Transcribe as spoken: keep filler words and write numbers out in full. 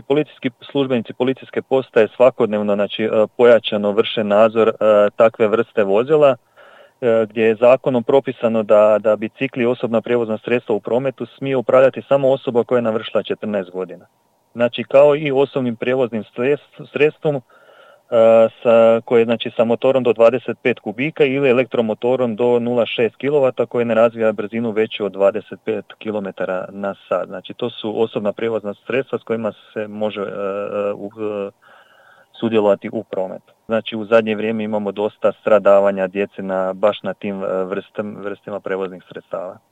policijski službenici policijske postaje svakodnevno znači, pojačano vrše nadzor takve vrste vozila, gdje je zakonom propisano da, da bicikli i osobna prijevozna sredstva u prometu smije upravljati samo osoba koja je navršila četrnaest godina. Znači kao i osobnim prijevoznim sredstvom sa, koje je znači, sa motorom do dvadeset pet kubika ili elektromotorom do nula zarez šest kilovata koji ne razvija brzinu veću od dvadeset pet kilometara na sat. Znači to su osobna prijevozna sredstva s kojima se može uh, uh, sudjelovati u prometu. Znači u zadnje vrijeme imamo dosta stradavanja djece na, baš na tim vrstem, vrstima prevoznih sredstava.